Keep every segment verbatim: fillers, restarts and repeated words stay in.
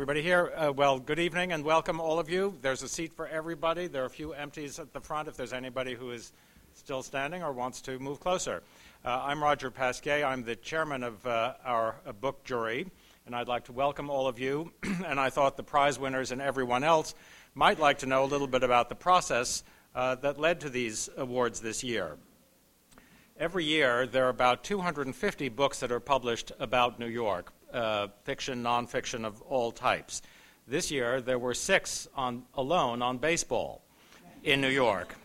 everybody here. Uh, well, good evening and welcome all of you. There's a seat for everybody. There are a few empties at the front if there's anybody who is still standing or wants to move closer. Uh, I'm Roger Pasquet. I'm the chairman of uh, our uh, book jury, and I'd like to welcome all of you. And I thought the prize winners and everyone else might like to know a little bit about the process uh, that led to these awards this year. Every year, there are about two hundred fifty books that are published about New York, uh, fiction, nonfiction of all types. This year, there were six on, alone on baseball in New York.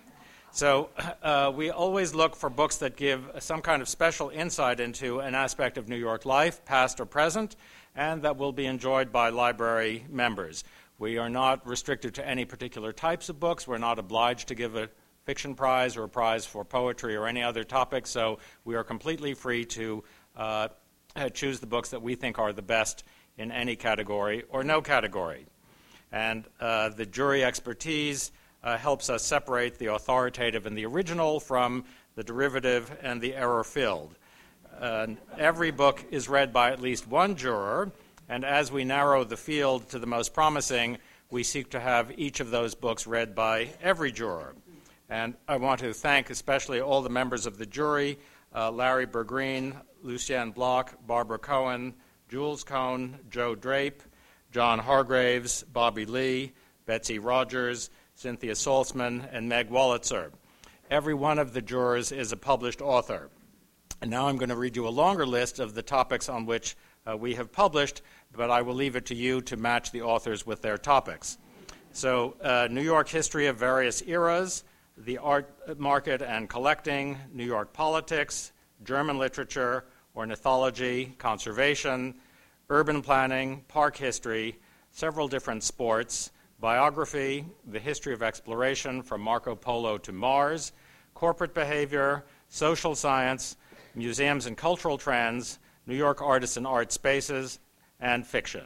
So uh, we always look for books that give some kind of special insight into an aspect of New York life, past or present, and that will be enjoyed by library members. We are not restricted to any particular types of books. We're not obliged to give a fiction prize or a prize for poetry or any other topic, so we are completely free to uh, choose the books that we think are the best in any category or no category. And uh, the jury expertise uh, helps us separate the authoritative and the original from the derivative and the error-filled. Uh, every book is read by at least one juror, and as we narrow the field to the most promising, we seek to have each of those books read by every juror. And I want to thank especially all the members of the jury, uh, Larry Bergreen, Lucienne Bloch, Barbara Cohen, Jules Cohn, Joe Drape, John Hargraves, Bobby Lee, Betsy Rogers, Cynthia Saltzman, and Meg Wolitzer. Every one of the jurors is a published author. And now I'm going to read you a longer list of the topics on which uh, we have published, but I will leave it to you to match the authors with their topics. So, uh, New York history of various eras, the art market and collecting, New York politics, German literature, ornithology, conservation, urban planning, park history, several different sports, biography, the history of exploration from Marco Polo to Mars, corporate behavior, social science, museums and cultural trends, New York artists and art spaces, and fiction.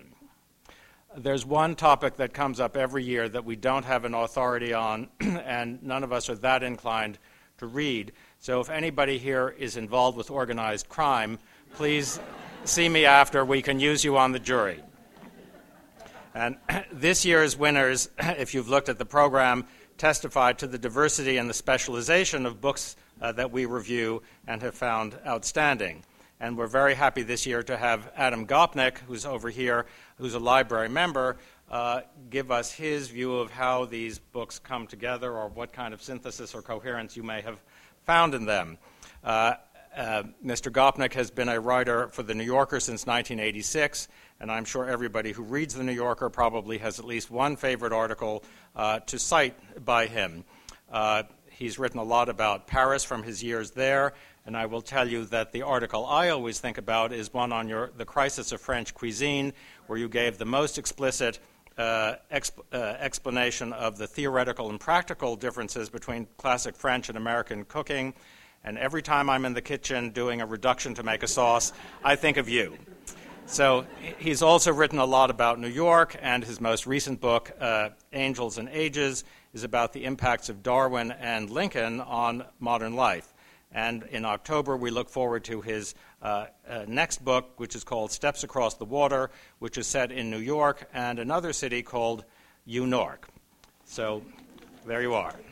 There's one topic that comes up every year that we don't have an authority on, and none of us are that inclined to read. So if anybody here is involved with organized crime, please see me after. We can use you on the jury. And this year's winners, if you've looked at the program, testify to the diversity and the specialization of books uh, that we review and have found outstanding. And we're very happy this year to have Adam Gopnik, who's over here, who's a library member, uh, give us his view of how these books come together or what kind of synthesis or coherence you may have found in them. Uh, uh, Mister Gopnik has been a writer for The New Yorker since nineteen eighty-six, and I'm sure everybody who reads The New Yorker probably has at least one favorite article uh, to cite by him. Uh, he's written a lot about Paris from his years there, and I will tell you that the article I always think about is one on your, the crisis of French cuisine, where you gave the most explicit uh, exp, uh, explanation of the theoretical and practical differences between classic French and American cooking. And every time I'm in the kitchen doing a reduction to make a sauce, I think of you. So he's also written a lot about New York, and his most recent book, uh, Angels and Ages, is about the impacts of Darwin and Lincoln on modern life. And in October, we look forward to his uh, uh, next book, which is called Steps Across the Water, which is set in New York and another city called U-Nork. So there you are.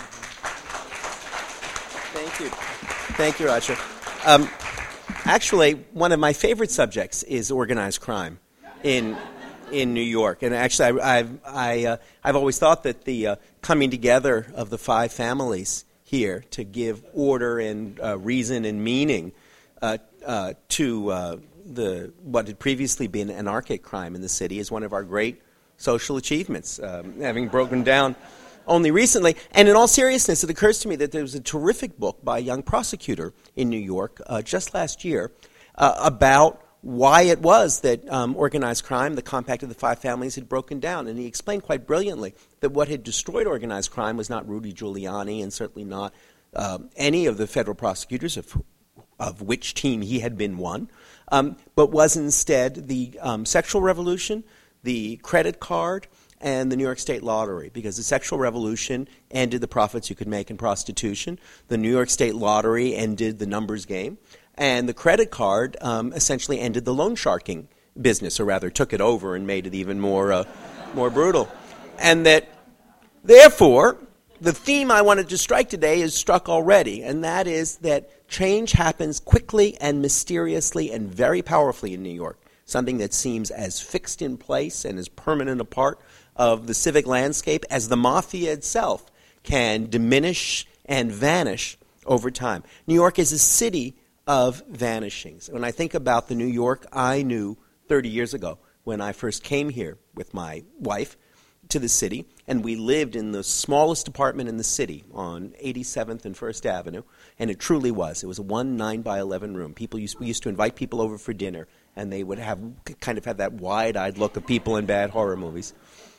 Thank you. Thank you, Roger. Um, actually, one of my favorite subjects is organized crime in in New York. And actually, I, I've, I, uh, I've always thought that the uh, coming together of the five families here to give order and uh, reason and meaning uh, uh, to uh, the what had previously been anarchic crime in the city is one of our great social achievements, um, having broken down only recently. And in all seriousness, it occurs to me that there was a terrific book by a young prosecutor in New York uh, just last year uh, about why it was that um, organized crime, the compact of the five families, had broken down. And he explained quite brilliantly that what had destroyed organized crime was not Rudy Giuliani and certainly not um, any of the federal prosecutors, of, of which team he had been one, um, but was instead the um, sexual revolution, the credit card, and the New York State Lottery, because the sexual revolution ended the profits you could make in prostitution. The New York State Lottery ended the numbers game. And the credit card um, essentially ended the loan sharking business, or rather took it over and made it even more, uh, more brutal. And that, therefore, the theme I wanted to strike today is struck already, and that is that change happens quickly and mysteriously and very powerfully in New York, something that seems as fixed in place and as permanent a part of the civic landscape as the mafia itself can diminish and vanish over time. New York is a city of vanishings. When I think about the New York I knew thirty years ago, when I first came here with my wife to the city, and we lived in the smallest apartment in the city on eighty-seventh and First Avenue, and it truly was. It was a one nine by eleven room. People used, we used to invite people over for dinner, and they would have kind of have that wide-eyed look of people in bad horror movies.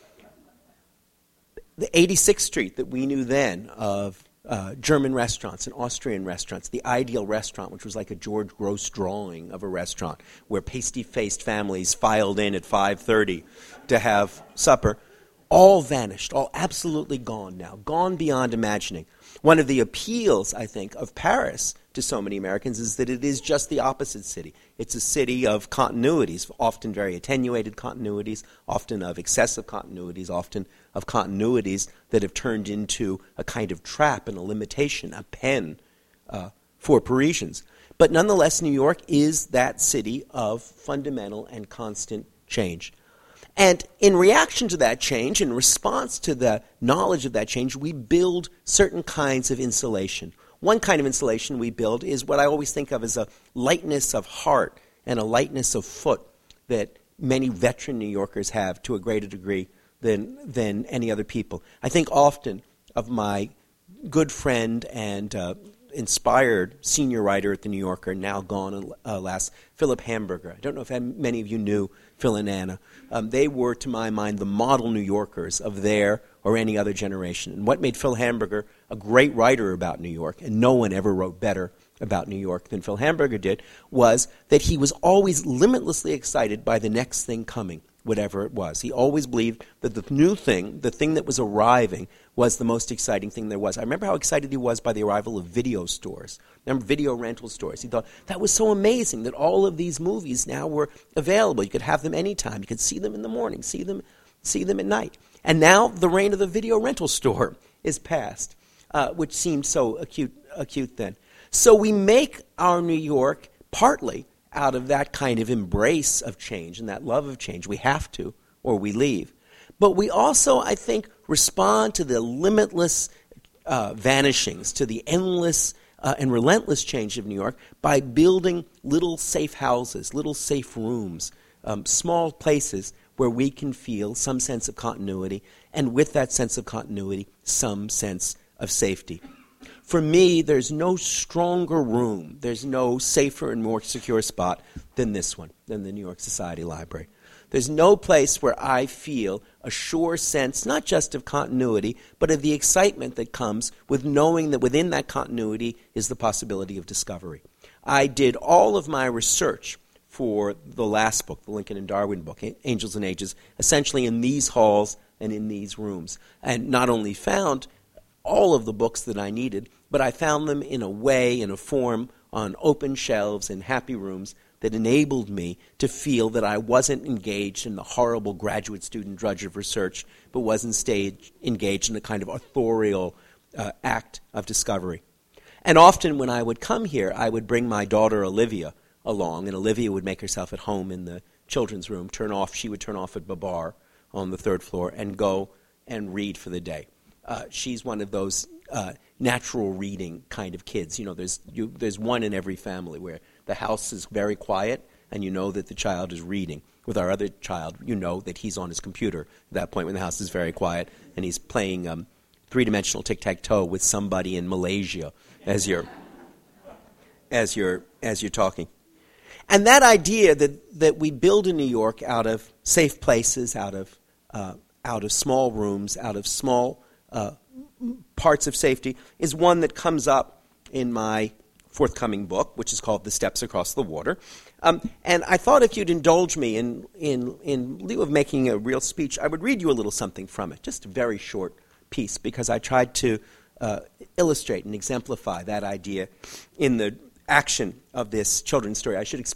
The eighty-sixth Street that we knew then of uh, German restaurants and Austrian restaurants, the Ideal Restaurant, which was like a George Gross drawing of a restaurant, where pasty-faced families filed in at five thirty to have supper, all vanished, all absolutely gone now, gone beyond imagining. One of the appeals, I think, of Paris to so many Americans is that it is just the opposite city. It's a city of continuities, often very attenuated continuities, often of excessive continuities, often of continuities that have turned into a kind of trap and a limitation, a pen uh, for Parisians. But nonetheless, New York is that city of fundamental and constant change. And in reaction to that change, in response to the knowledge of that change, we build certain kinds of insulation. One kind of insulation we build is what I always think of as a lightness of heart and a lightness of foot that many veteran New Yorkers have to a greater degree than, than any other people. I think often of my good friend and uh, inspired senior writer at The New Yorker, now gone, alas, Philip Hamburger. I don't know if many of you knew Phil and Anna. Um, they were, to my mind, the model New Yorkers of their or any other generation. And what made Phil Hamburger a great writer about New York, and no one ever wrote better about New York than Phil Hamburger did, was that he was always limitlessly excited by the next thing coming, whatever it was. He always believed that the new thing, the thing that was arriving, was the most exciting thing there was. I remember how excited he was by the arrival of video stores. Remember video rental stores? He thought that was so amazing that all of these movies now were available. You could have them anytime. You could see them in the morning, see them, see them at night. And now the reign of the video rental store is past, uh, which seemed so acute, acute then. So we make our New York partly out of that kind of embrace of change and that love of change. We have to, or we leave. But we also, I think, respond to the limitless uh, vanishings, to the endless uh, and relentless change of New York by building little safe houses, little safe rooms, um, small places where we can feel some sense of continuity, and with that sense of continuity, some sense of safety. For me, there's no stronger room, there's no safer and more secure spot than this one, than the New York Society Library. There's no place where I feel a sure sense, not just of continuity, but of the excitement that comes with knowing that within that continuity is the possibility of discovery. I did all of my research for the last book, the Lincoln and Darwin book, Angels and Ages, essentially in these halls and in these rooms. And not only found all of the books that I needed, but I found them in a way, in a form, on open shelves in happy rooms that enabled me to feel that I wasn't engaged in the horrible graduate student drudge of research, but was instead engaged in a kind of authorial uh, act of discovery. And often when I would come here, I would bring my daughter Olivia along, and Olivia would make herself at home in the children's room, turn off, she would turn off at Babar on the third floor, and go and read for the day. Uh, she's one of those uh, natural reading kind of kids. You know, there's you, there's one in every family where the house is very quiet and you know that the child is reading. With our other child, you know that he's on his computer at that point when the house is very quiet and he's playing um, three-dimensional tic-tac-toe with somebody in Malaysia as you're as you're as you're talking. And that idea that, that we build in New York out of safe places, out of uh, out of small rooms, out of small uh, parts of safety, is one that comes up in my forthcoming book, which is called The Steps Across the Water. Um, and I thought if you'd indulge me in, in, in lieu of making a real speech, I would read you a little something from it, just a very short piece, because I tried to uh, illustrate and exemplify that idea in the action of this children's story. I should explain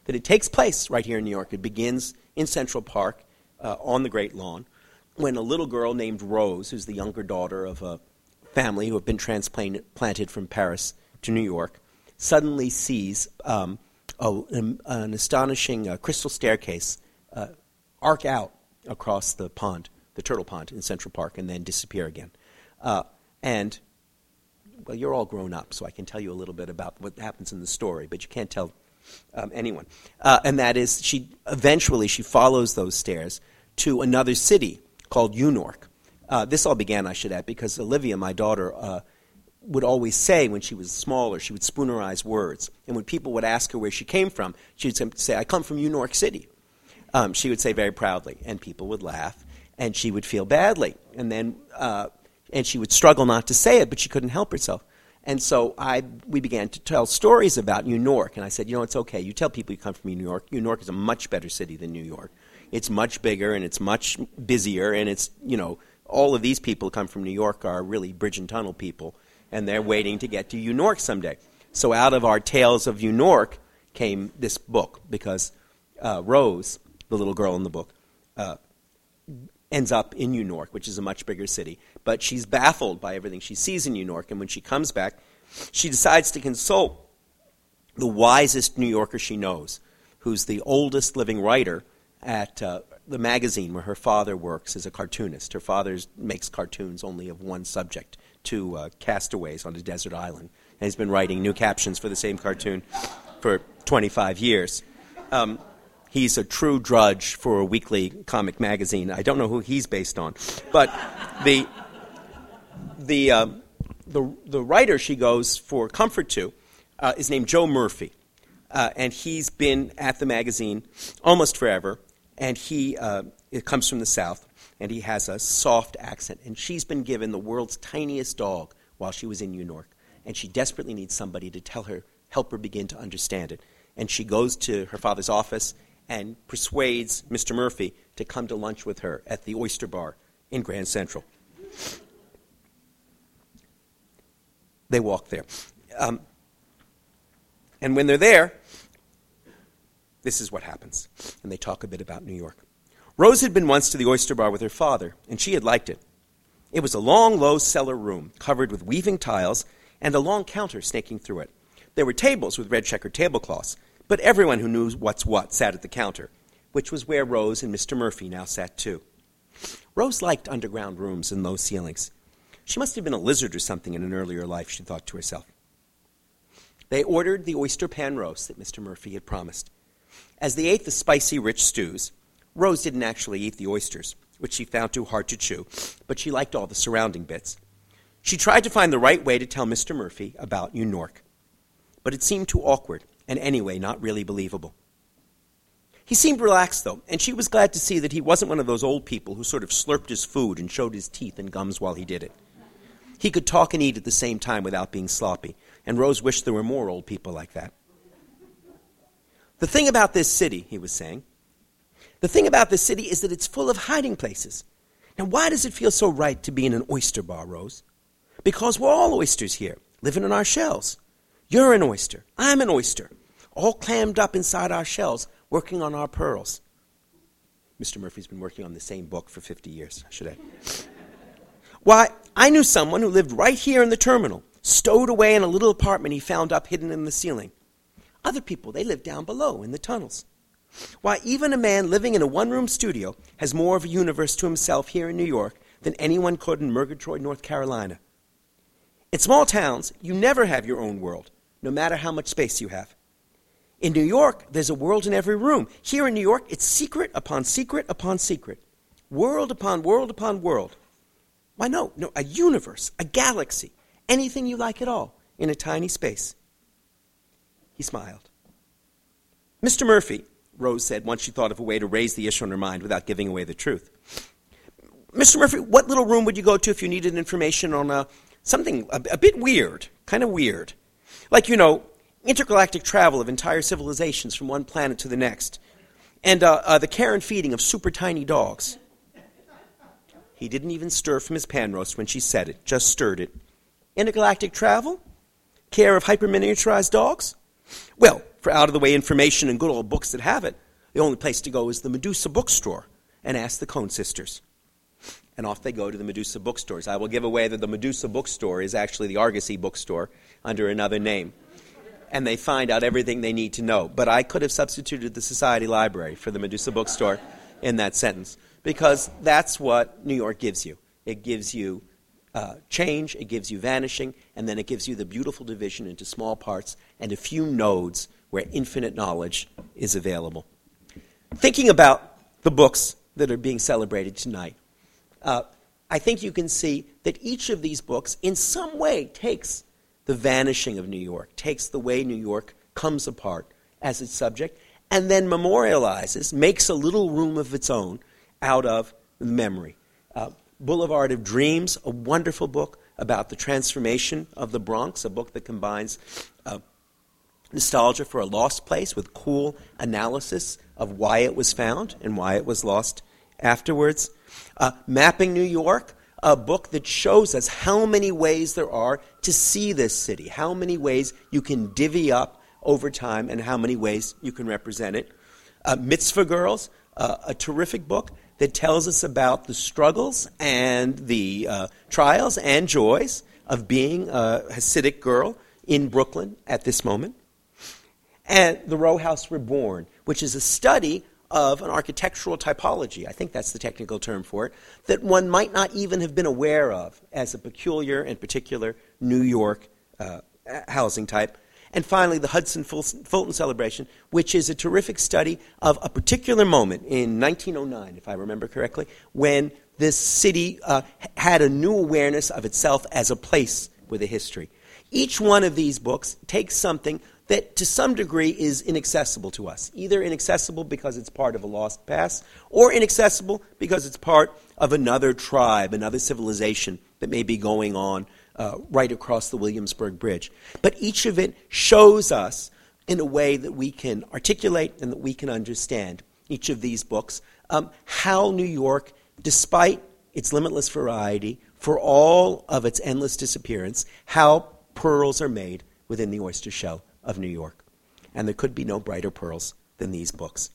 that it takes place right here in New York. It begins in Central Park uh, on the Great Lawn when a little girl named Rose, who's the younger daughter of a family who have been transplanted from Paris to New York, suddenly sees um, a, an, an astonishing uh, crystal staircase uh, arc out across the pond, the Turtle Pond in Central Park, and then disappear again. Uh, and, well, you're all grown up, so I can tell you a little bit about what happens in the story, but you can't tell um, anyone. Uh, and that is, she eventually she follows those stairs to another city called Unork. Uh, this all began, I should add, because Olivia, my daughter, uh, would always say when she was smaller, she would spoonerize words. And when people would ask her where she came from, she would say, I come from Unork City. Um, she would say very proudly, and people would laugh, and she would feel badly. And then, uh, and she would struggle not to say it, but she couldn't help herself. And so I, we began to tell stories about New York, and I said, you know, it's okay. You tell people you come from New York. New York is a much better city than New York. It's much bigger, and it's much busier, and it's, you know, all of these people who come from New York are really bridge and tunnel people, and they're waiting to get to Unork someday. So out of our tales of Unork came this book, because uh, Rose, the little girl in the book, uh, ends up in Unork, which is a much bigger city. But she's baffled by everything she sees in Unork, and when she comes back, she decides to consult the wisest New Yorker she knows, who's the oldest living writer at uh, the magazine where her father works as a cartoonist. Her father makes cartoons only of one subject, two uh, castaways on a desert island. And he's been writing new captions for the same cartoon for twenty-five years. Um, he's a true drudge for a weekly comic magazine. I don't know who he's based on. But the the uh, the, the writer she goes for comfort to uh, is named Joe Murphy. Uh, and he's been at the magazine almost forever. And he uh, it comes from the South, and he has a soft accent. And she's been given the world's tiniest dog while she was in Unork. And she desperately needs somebody to tell her, help her begin to understand it. And she goes to her father's office and persuades Mister Murphy to come to lunch with her at the Oyster Bar in Grand Central. They walk there. Um, and when they're there, this is what happens. And they talk a bit about New York. Rose had been once to the Oyster Bar with her father, and she had liked it. It was a long, low cellar room covered with weaving tiles and a long counter snaking through it. There were tables with red checkered tablecloths, but everyone who knew what's what sat at the counter, which was where Rose and Mister Murphy now sat too. Rose liked underground rooms and low ceilings. She must have been a lizard or something in an earlier life, she thought to herself. They ordered the oyster pan roast that Mister Murphy had promised. As they ate the spicy, rich stews, Rose didn't actually eat the oysters, which she found too hard to chew, but she liked all the surrounding bits. She tried to find the right way to tell Mister Murphy about Unork, but it seemed too awkward, and anyway, not really believable. He seemed relaxed, though, and she was glad to see that he wasn't one of those old people who sort of slurped his food and showed his teeth and gums while he did it. He could talk and eat at the same time without being sloppy, and Rose wished there were more old people like that. The thing about this city, he was saying, the thing about this city is that it's full of hiding places. Now, why does it feel so right to be in an oyster bar, Rose? Because we're all oysters here, living in our shells. You're an oyster. I'm an oyster, all clammed up inside our shells, working on our pearls. Mister Murphy's been working on the same book for fifty years, should I? Why, I knew someone who lived right here in the terminal, stowed away in a little apartment he found up hidden in the ceiling. Other people, they live down below in the tunnels. Why, even a man living in a one-room studio has more of a universe to himself here in New York than anyone could in Murgatroyd, North Carolina. In small towns, you never have your own world, no matter how much space you have. In New York, there's a world in every room. Here in New York, it's secret upon secret upon secret. World upon world upon world. Why, no, no, a universe, a galaxy, anything you like at all, in a tiny space. He smiled. Mister Murphy, Rose said once she thought of a way to raise the issue in her mind without giving away the truth. Mister Murphy, what little room would you go to if you needed information on uh, something a, a bit weird, kind of weird? Like, you know, intergalactic travel of entire civilizations from one planet to the next, and uh, uh, the care and feeding of super tiny dogs. He didn't even stir from his pan roast when she said it, just stirred it. Intergalactic travel? Care of hyper-miniaturized dogs? Well, for out-of-the-way information and good old books that have it, the only place to go is the Medusa bookstore and ask the Coen sisters. And off they go to the Medusa bookstores. I will give away that the Medusa bookstore is actually the Argosy bookstore under another name. And they find out everything they need to know. But I could have substituted the Society Library for the Medusa bookstore in that sentence, because that's what New York gives you. It gives you uh, change, it gives you vanishing, and then it gives you the beautiful division into small parts and a few nodes where infinite knowledge is available. Thinking about the books that are being celebrated tonight, uh, I think you can see that each of these books in some way takes the vanishing of New York, takes the way New York comes apart as its subject, and then memorializes, makes a little room of its own out of memory. Uh, Boulevard of Dreams, a wonderful book about the transformation of the Bronx, a book that combines uh, nostalgia for a lost place with cool analysis of why it was found and why it was lost afterwards. Uh, Mapping New York, a book that shows us how many ways there are to see this city, how many ways you can divvy up over time, and how many ways you can represent it. Uh, Mitzvah Girls, uh, a terrific book that tells us about the struggles and the uh, trials and joys of being a Hasidic girl in Brooklyn at this moment. And The Row House Reborn, which is a study of an architectural typology, I think that's the technical term for it, that one might not even have been aware of as a peculiar and particular New York uh, housing type. And finally, the Hudson Fulton Celebration, which is a terrific study of a particular moment in nineteen oh nine, if I remember correctly, when this city uh, had a new awareness of itself as a place with a history. Each one of these books takes something that to some degree is inaccessible to us, either inaccessible because it's part of a lost past, or inaccessible because it's part of another tribe, another civilization that may be going on uh, right across the Williamsburg Bridge. But each of it shows us in a way that we can articulate and that we can understand, each of these books, um, how New York, despite its limitless variety, for all of its endless disappearance, how pearls are made within the oyster shell of New York. And there could be no brighter pearls than these books.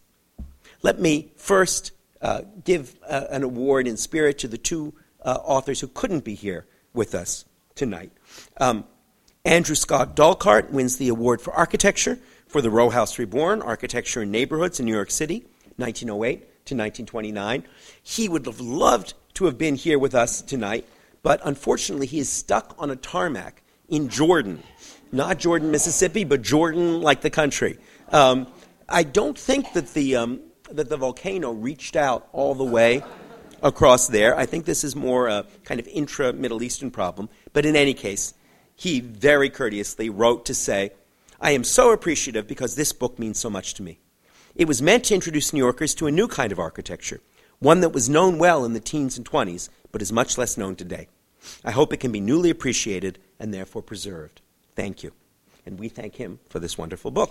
Let me first uh, give uh, an award in spirit to the two uh, authors who couldn't be here with us tonight. Um, Andrew Scott Dalcart wins the award for architecture for The Row House Reborn, Architecture in Neighborhoods in New York City, nineteen oh eight to nineteen twenty-nine. He would have loved to have been here with us tonight, but unfortunately he is stuck on a tarmac in Jordan. Not Jordan, Mississippi, but Jordan like the country. Um, I don't think that the um, that the volcano reached out all the way across there. I think this is more a kind of intra-Middle Eastern problem. But in any case, he very courteously wrote to say, I am so appreciative because this book means so much to me. It was meant to introduce New Yorkers to a new kind of architecture, one that was known well in the teens and twenties, but is much less known today. I hope it can be newly appreciated and therefore preserved. Thank you. And we thank him for this wonderful book.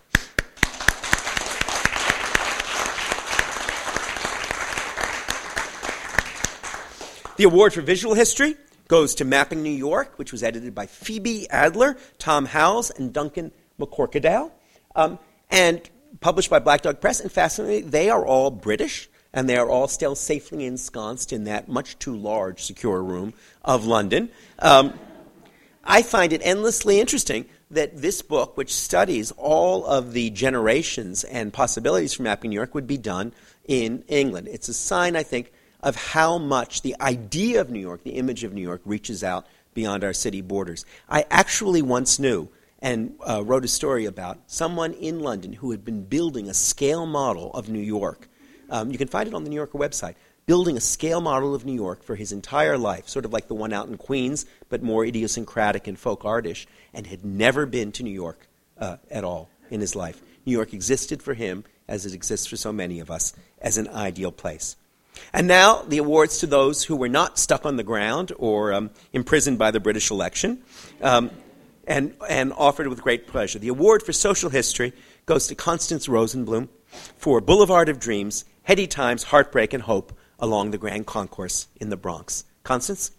The award for visual history goes to Mapping New York, which was edited by Phoebe Adler, Tom Howells, and Duncan McCorkadale, um, and published by Black Dog Press. And fascinatingly, they are all British, and they are all still safely ensconced in that much too large secure room of London. Um, I find it endlessly interesting that this book, which studies all of the generations and possibilities for Mapping New York, would be done in England. It's a sign, I think, of how much the idea of New York, the image of New York, reaches out beyond our city borders. I actually once knew and uh, wrote a story about someone in London who had been building a scale model of New York. Um, you can find it on the New Yorker website. Building a scale model of New York for his entire life, sort of like the one out in Queens, but more idiosyncratic and folk artish, and had never been to New York uh, at all in his life. New York existed for him, as it exists for so many of us, as an ideal place. And now the awards to those who were not stuck on the ground or um, imprisoned by the British election, um, and, and offered with great pleasure. The award for social history goes to Constance Rosenblum for Boulevard of Dreams, Heady Times, Heartbreak, and Hope along the Grand Concourse in the Bronx. Constance?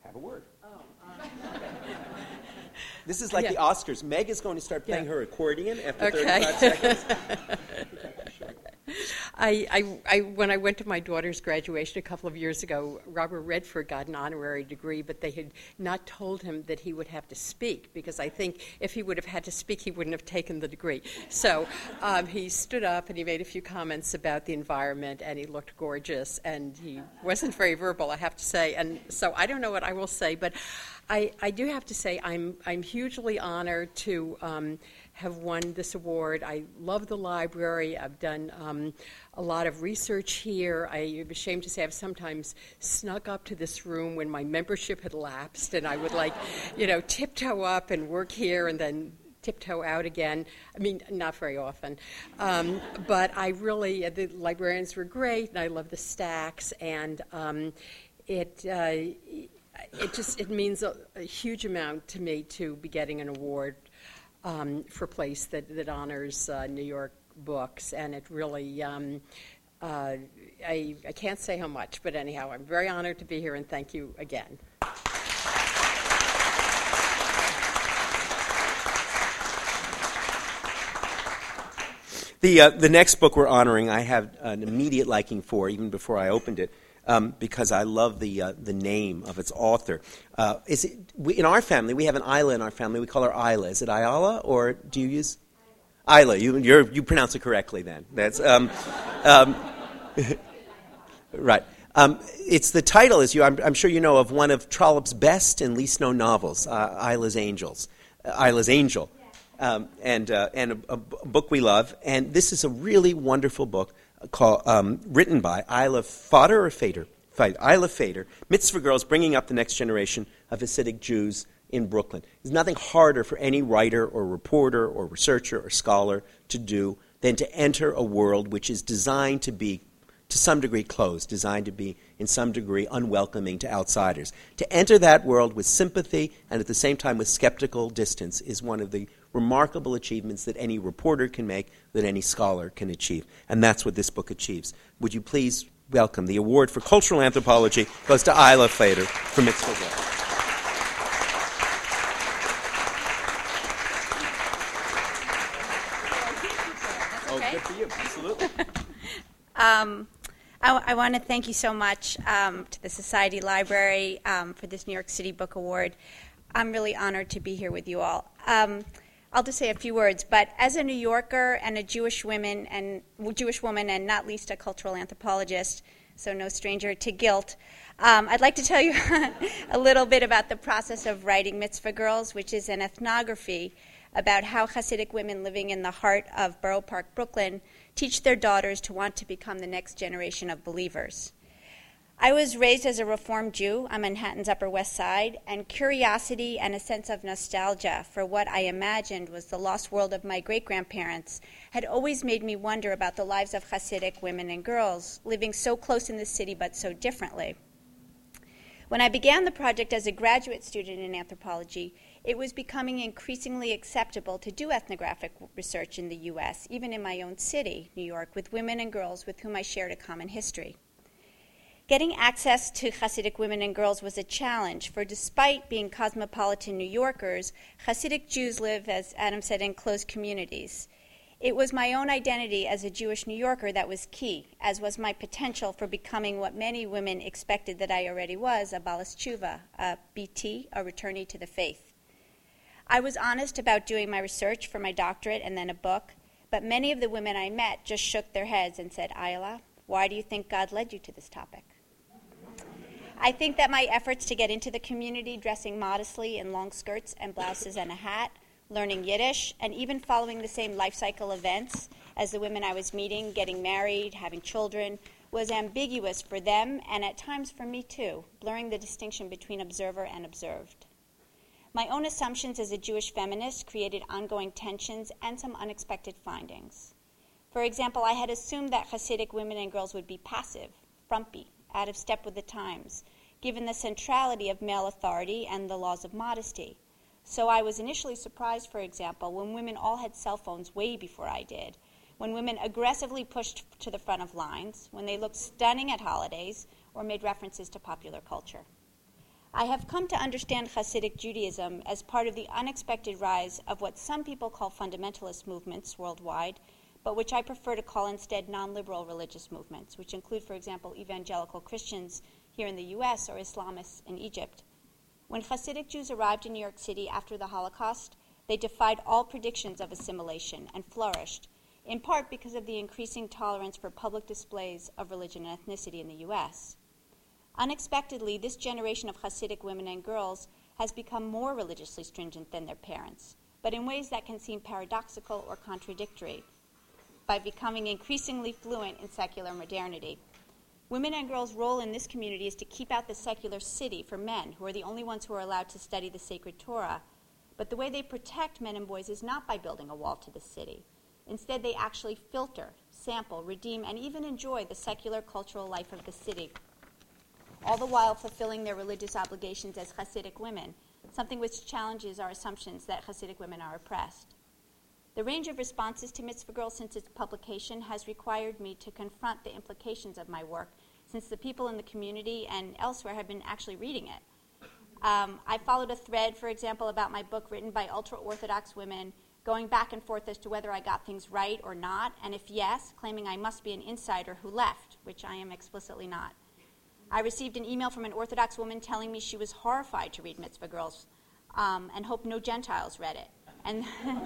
have a word. Oh, um. This is like Yeah. the Oscars. Meg is going to start playing Yeah. her accordion after Okay. thirty-five seconds. I, I, I, when I went to my daughter's graduation a couple of years ago, Robert Redford got an honorary degree, but they had not told him that he would have to speak, because I think if he would have had to speak, he wouldn't have taken the degree. So um, he stood up and he made a few comments about the environment, and he looked gorgeous, and he wasn't very verbal, I have to say. And so I don't know what I will say, but I, I do have to say I'm, I'm hugely honored to um, have won this award. I love the library. I've done um, a lot of research here. I'm ashamed to say I've sometimes snuck up to this room when my membership had lapsed, and I would, like, you know, tiptoe up and work here and then tiptoe out again. I mean, not very often. Um, but I really, the librarians were great, and I love the stacks, and um, it... Uh, It just it means a, a huge amount to me to be getting an award um, for a place that, that honors uh, New York books, and it really um, uh, I, I can't say how much, but anyhow, I'm very honored to be here, and thank you again. The uh, the next book we're honoring, I have an immediate liking for, even before I opened it. Um, because I love the uh, the name of its author. Uh, is it, we, in our family, we have an Isla in our family. We call her Isla. Is it Ayala, or do you use Isla? You you're, you pronounce it correctly then. That's um, um, right. Um, it's the title, as you I'm, I'm sure you know, of one of Trollope's best and least known novels, uh, Isla's Angels, uh, Isla's Angel, um, and uh, and a, a book we love. And this is a really wonderful book. Call, um, written by Isla Fader or Fader? Isla Fader, Mitzvah Girls, bringing up the next generation of Hasidic Jews in Brooklyn. There's nothing harder for any writer or reporter or researcher or scholar to do than to enter a world which is designed to be, to some degree, closed, designed to be, in some degree, unwelcoming to outsiders. To enter that world with sympathy and at the same time with skeptical distance is one of the remarkable achievements that any reporter can make, that any scholar can achieve. And that's what this book achieves. Would you please welcome the award for cultural anthropology goes to Isla Fader from Mitzvah Girls. Okay. Oh, good for you. Absolutely. um, I, I want to thank you so much um, to the Society Library um, for this New York City Book Award. I'm really honored to be here with you all. Um, I'll just say a few words, but as a New Yorker and a Jewish woman and Jewish woman, and not least a cultural anthropologist, so no stranger to guilt, um, I'd like to tell you a little bit about the process of writing Mitzvah Girls, which is an ethnography about how Hasidic women living in the heart of Borough Park, Brooklyn, teach their daughters to want to become the next generation of believers. I was raised as a Reform Jew on Manhattan's Upper West Side, and curiosity and a sense of nostalgia for what I imagined was the lost world of my great-grandparents had always made me wonder about the lives of Hasidic women and girls, living so close in the city but so differently. When I began the project as a graduate student in anthropology, it was becoming increasingly acceptable to do ethnographic research in the U S, even in my own city, New York, with women and girls with whom I shared a common history. Getting access to Hasidic women and girls was a challenge, for despite being cosmopolitan New Yorkers, Hasidic Jews live, as Adam said, in closed communities. It was my own identity as a Jewish New Yorker that was key, as was my potential for becoming what many women expected that I already was, a Balas Tshuva, a B T, a returnee to the faith. I was honest about doing my research for my doctorate and then a book, but many of the women I met just shook their heads and said, Ayala, why do you think God led you to this topic? I think that my efforts to get into the community, dressing modestly in long skirts and blouses and a hat, learning Yiddish, and even following the same life cycle events as the women I was meeting, getting married, having children, was ambiguous for them and at times for me too, blurring the distinction between observer and observed. My own assumptions as a Jewish feminist created ongoing tensions and some unexpected findings. For example, I had assumed that Hasidic women and girls would be passive, frumpy, out of step with the times, given the centrality of male authority and the laws of modesty. So I was initially surprised, for example, when women all had cell phones way before I did, when women aggressively pushed to the front of lines, when they looked stunning at holidays, or made references to popular culture. I have come to understand Hasidic Judaism as part of the unexpected rise of what some people call fundamentalist movements worldwide, but which I prefer to call instead non-liberal religious movements, which include, for example, evangelical Christians here in the U S or Islamists in Egypt. When Hasidic Jews arrived in New York City after the Holocaust, they defied all predictions of assimilation and flourished, in part because of the increasing tolerance for public displays of religion and ethnicity in the U S. Unexpectedly, this generation of Hasidic women and girls has become more religiously stringent than their parents, but in ways that can seem paradoxical or contradictory, by becoming increasingly fluent in secular modernity. Women and girls' role in this community is to keep out the secular city for men, who are the only ones who are allowed to study the sacred Torah. But the way they protect men and boys is not by building a wall to the city. Instead, they actually filter, sample, redeem, and even enjoy the secular cultural life of the city, all the while fulfilling their religious obligations as Hasidic women, something which challenges our assumptions that Hasidic women are oppressed. The range of responses to Mitzvah Girl since its publication has required me to confront the implications of my work, since the people in the community and elsewhere have been actually reading it. Um, I followed a thread, for example, about my book written by ultra-Orthodox women, going back and forth as to whether I got things right or not, and if yes, claiming I must be an insider who left, which I am explicitly not. I received an email from an Orthodox woman telling me she was horrified to read Mitzvah Girls um, and hoped no Gentiles read it. And,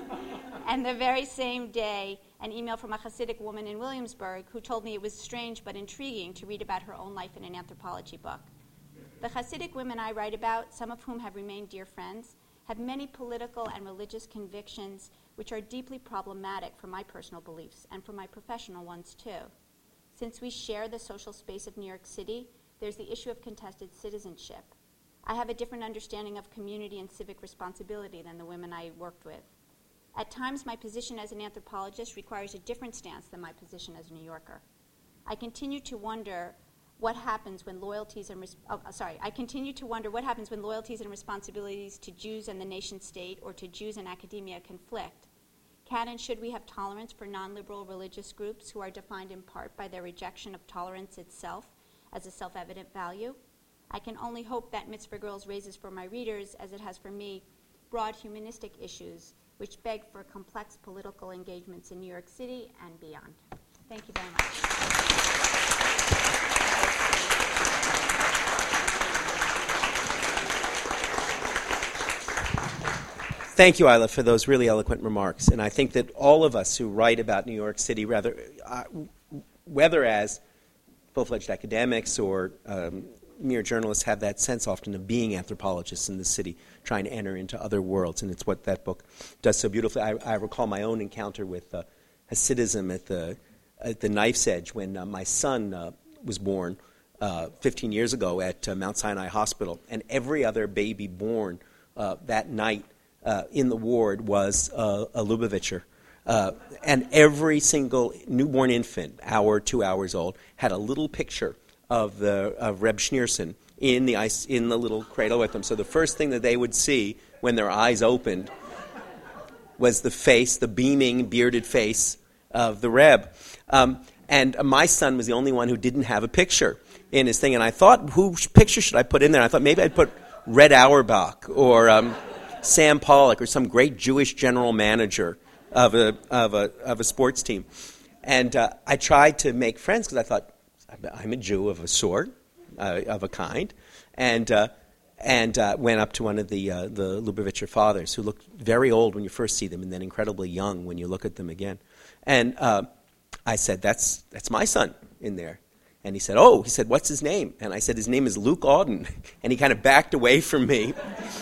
and the very same day, an email from a Hasidic woman in Williamsburg who told me it was strange but intriguing to read about her own life in an anthropology book. The Hasidic women I write about, some of whom have remained dear friends, have many political and religious convictions which are deeply problematic for my personal beliefs and for my professional ones too. Since we share the social space of New York City, there's the issue of contested citizenship. I have a different understanding of community and civic responsibility than the women I worked with. At times, my position as an anthropologist requires a different stance than my position as a New Yorker. I continue to wonder what happens when loyalties and res- oh, sorry, I continue to wonder what happens when loyalties and responsibilities to Jews and the nation state or to Jews and academia conflict. Can and should we have tolerance for non-liberal religious groups who are defined in part by their rejection of tolerance itself as a self-evident value? I can only hope that Mitzvah Girls raises for my readers, as it has for me, broad humanistic issues which beg for complex political engagements in New York City and beyond. Thank you very much. Thank you, Isla, for those really eloquent remarks. And I think that all of us who write about New York City, rather, uh, whether as full-fledged academics or um, mere journalists, have that sense often of being anthropologists in the city, trying to enter into other worlds, and it's what that book does so beautifully. I, I recall my own encounter with uh, Hasidism at the at the knife's edge when uh, my son uh, was born uh, fifteen years ago at uh, Mount Sinai Hospital, and every other baby born uh, that night uh, in the ward was uh, a Lubavitcher. Uh, and every single newborn infant, hour, two hours old, had a little picture of the of Reb Schneerson in the ice in the little cradle with them. So the first thing that they would see when their eyes opened was the face, the beaming, bearded face of the Reb. Um, and uh, my son was the only one who didn't have a picture in his thing. And I thought, whose picture should I put in there? I thought maybe I'd put Red Auerbach or um, Sam Pollock or some great Jewish general manager of a of a of a sports team. And uh, I tried to make friends because I thought, I'm a Jew of a sort, uh, of a kind, and uh, and uh, went up to one of the uh, the Lubavitcher fathers, who looked very old when you first see them, and then incredibly young when you look at them again. And uh, I said, "That's that's my son in there." And he said, "Oh," he said, "what's his name?" And I said, "His name is Luke Auden." And he kind of backed away from me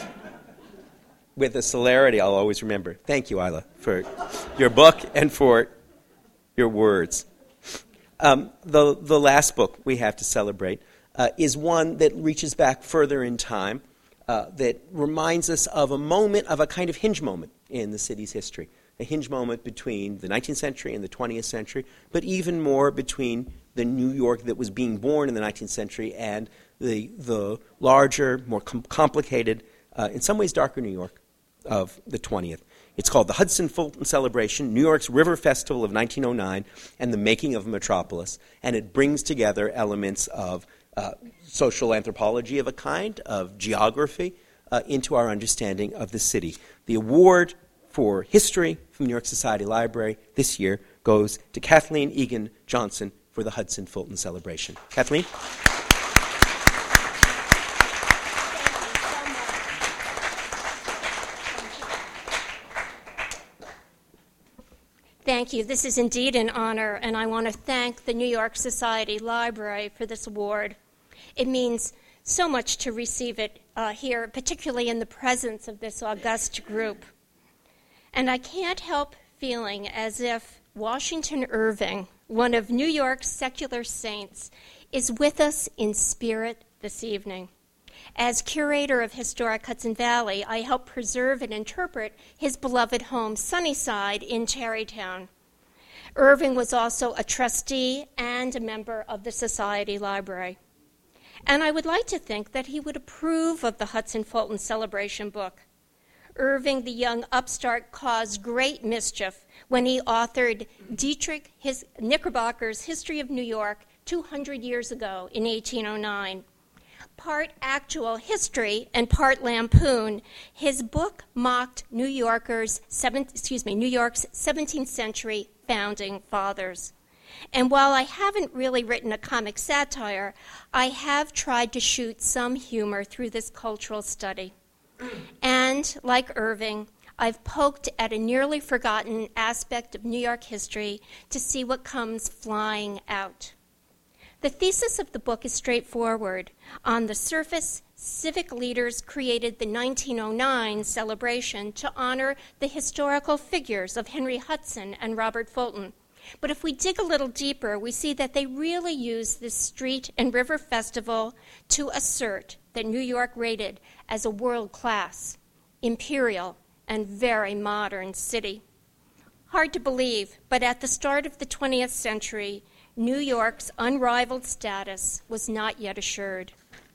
with a celerity I'll always remember. Thank you, Isla, for your book and for your words. Um, the, the last book we have to celebrate uh, is one that reaches back further in time, uh, that reminds us of a moment, of a kind of hinge moment in the city's history, a hinge moment between the nineteenth century and the twentieth century, but even more between the New York that was being born in the nineteenth century and the, the larger, more com- complicated, uh, in some ways darker New York of the twentieth. It's called the Hudson Fulton Celebration, New York's River Festival of nineteen oh nine, and the Making of a Metropolis. And it brings together elements of uh, social anthropology of a kind, of geography, uh, into our understanding of the city. The award for history from New York Society Library this year goes to Kathleen Egan Johnson for the Hudson Fulton Celebration. Kathleen? Thank you. This is indeed an honor, and I want to thank the New York Society Library for this award. It means so much to receive it uh, here, particularly in the presence of this august group. And I can't help feeling as if Washington Irving, one of New York's secular saints, is with us in spirit this evening. As curator of Historic Hudson Valley, I help preserve and interpret his beloved home, Sunnyside, in Tarrytown. Irving was also a trustee and a member of the Society Library. And I would like to think that he would approve of the Hudson Fulton Celebration book. Irving, the young upstart, caused great mischief when he authored Dietrich his, Knickerbocker's History of New York two hundred years ago in eighteen oh nine. Part actual history and part lampoon, his book mocked New Yorkers, seven, excuse me, New York's seventeenth century founding fathers. And while I haven't really written a comic satire, I have tried to shoot some humor through this cultural study. And, like Irving, I've poked at a nearly forgotten aspect of New York history to see what comes flying out. The thesis of the book is straightforward. On the surface, civic leaders created the nineteen oh nine celebration to honor the historical figures of Henry Hudson and Robert Fulton. But if we dig a little deeper, we see that they really used this street and river festival to assert that New York rated as a world-class, imperial, and very modern city. Hard to believe, but at the start of the twentieth century, New York's unrivaled status was not yet assured.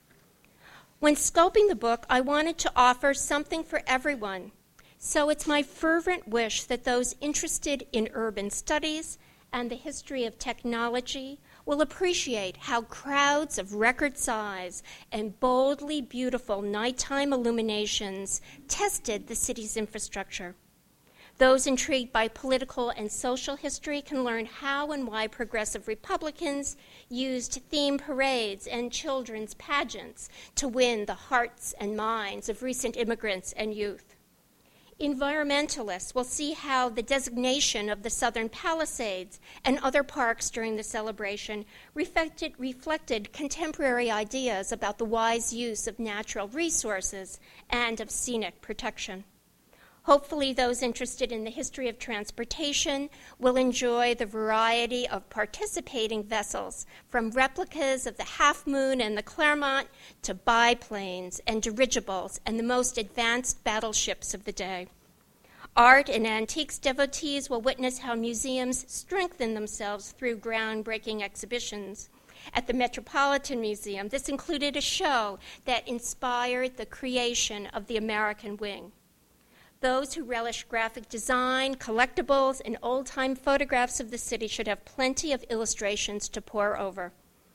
When scoping the book, I wanted to offer something for everyone. So it's my fervent wish that those interested in urban studies and the history of technology will appreciate how crowds of record size and boldly beautiful nighttime illuminations tested the city's infrastructure. Those intrigued by political and social history can learn how and why progressive Republicans used theme parades and children's pageants to win the hearts and minds of recent immigrants and youth. Environmentalists will see how the designation of the Southern Palisades and other parks during the celebration reflected, reflected contemporary ideas about the wise use of natural resources and of scenic protection. Hopefully, those interested in the history of transportation will enjoy the variety of participating vessels, from replicas of the Half Moon and the Clermont to biplanes and dirigibles and the most advanced battleships of the day. Art and antiques devotees will witness how museums strengthen themselves through groundbreaking exhibitions. At the Metropolitan Museum, this included a show that inspired the creation of the American Wing. Those who relish graphic design, collectibles, and old-time photographs of the city should have plenty of illustrations to pore over.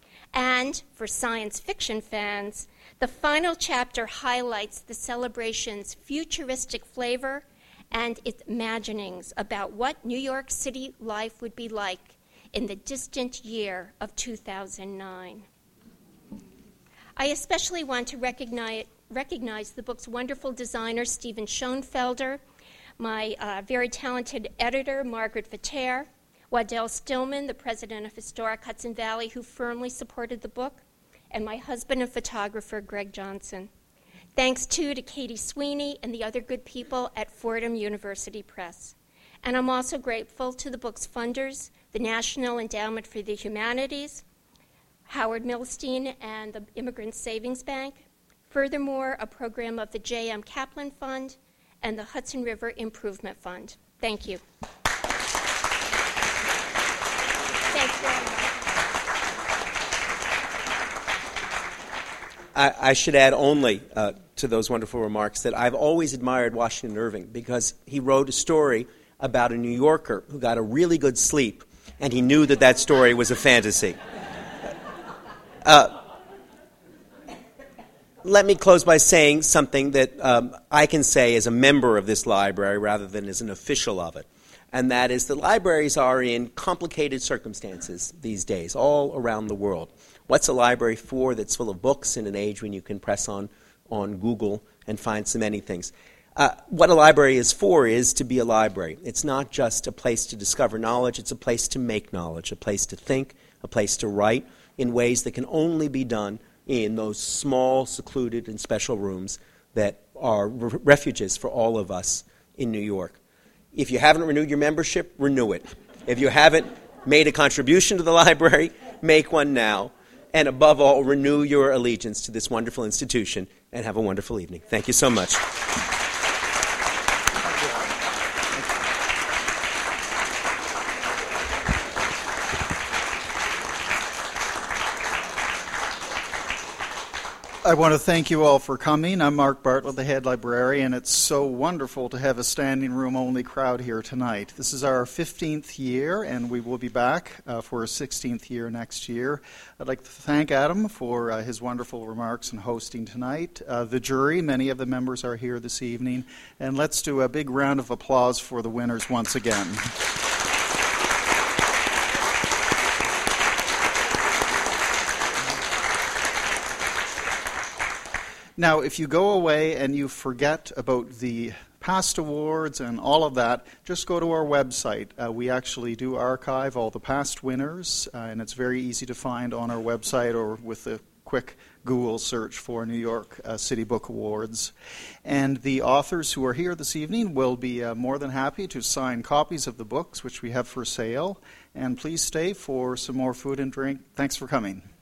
And for science fiction fans, the final chapter highlights the celebration's futuristic flavor and its imaginings about what New York City life would be like in the distant year of two thousand nine. I especially want to recognize recognize the book's wonderful designer, Stephen Schoenfelder, my uh, very talented editor, Margaret Vater, Waddell Stillman, the president of Historic Hudson Valley, who firmly supported the book, and my husband and photographer, Greg Johnson. Thanks, too, to Katie Sweeney and the other good people at Fordham University Press. And I'm also grateful to the book's funders, the National Endowment for the Humanities, Howard Milstein, and the Immigrant Savings Bank. Furthermore, a program of the J M Kaplan Fund and the Hudson River Improvement Fund. Thank you. Thanks very much. I, I should add only uh, to those wonderful remarks that I've always admired Washington Irving because he wrote a story about a New Yorker who got a really good sleep, and he knew that that story was a fantasy. Uh, let me close by saying something that um, I can say as a member of this library rather than as an official of it. And that is that libraries are in complicated circumstances these days, all around the world. What's a library for that's full of books in an age when you can press on, on Google and find so many things? Uh, what a library is for is to be a library. It's not just a place to discover knowledge, it's a place to make knowledge, a place to think, a place to write in ways that can only be done in those small, secluded, and special rooms that are re- refuges for all of us in New York. If you haven't renewed your membership, renew it. If you haven't made a contribution to the library, make one now. And above all, renew your allegiance to this wonderful institution, and have a wonderful evening. Thank you so much. I want to thank you all for coming. I'm Mark Bartlett, the head librarian. It's so wonderful to have a standing room only crowd here tonight. This is our fifteenth year, and we will be back uh, for a sixteenth year next year. I'd like to thank Adam for uh, his wonderful remarks and hosting tonight. Uh, the jury, many of the members are here this evening. And let's do a big round of applause for the winners once again. Now, if you go away and you forget about the past awards and all of that, just go to our website. Uh, we actually do archive all the past winners, uh, and it's very easy to find on our website or with a quick Google search for New York uh, City Book Awards. And the authors who are here this evening will be uh, more than happy to sign copies of the books which we have for sale. And please stay for some more food and drink. Thanks for coming.